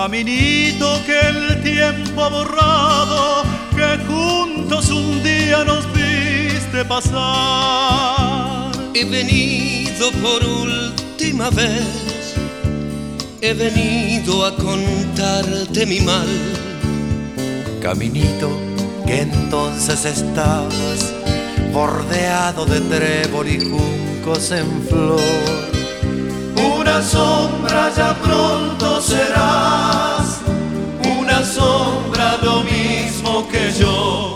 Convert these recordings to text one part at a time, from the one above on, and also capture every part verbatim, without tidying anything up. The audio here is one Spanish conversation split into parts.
Caminito que el tiempo ha borrado, que juntos un día nos viste pasar. He venido por última vez, he venido a contarte mi mal. Caminito que entonces estabas bordeado de trébol y juncos en flor. Una sombra ya pronto serás, una sombra lo mismo que yo.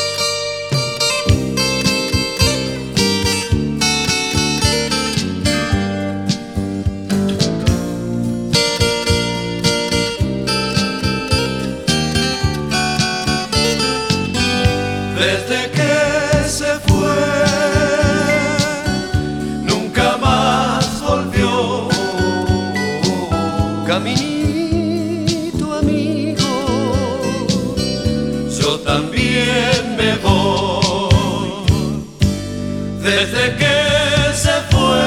Desde que se fue, nunca más volvió. Caminito amigo, yo también me voy. Desde que se fue,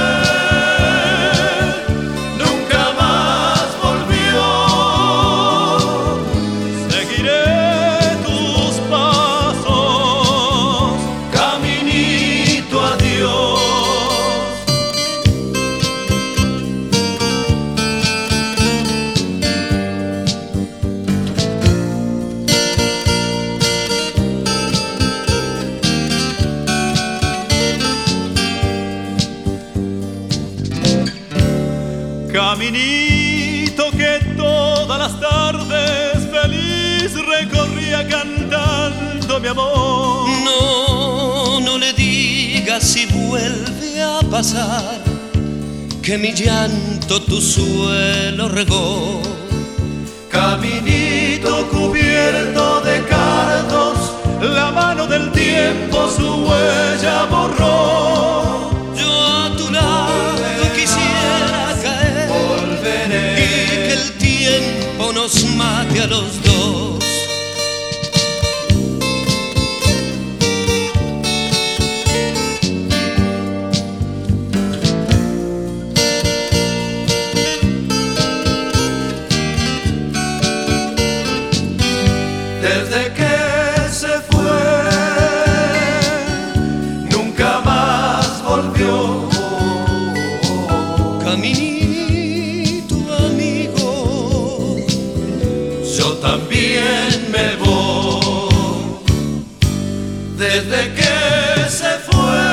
nunca más volvió. Seguiré tus pasos, caminito, adiós. Caminito que todas las tardes feliz recorría cantando mi amor. no, no le digas si vuelve a pasar que mi llanto tu suelo regó. Caminito cubierto de cardos, la mano del tiempo su huella borró. Yo a tu lado quisiera caer Volveré y que el tiempo nos mate a los dos. desde que se fue, nunca más volvió. Caminito amigo, Yo también me voy. Desde que se fue,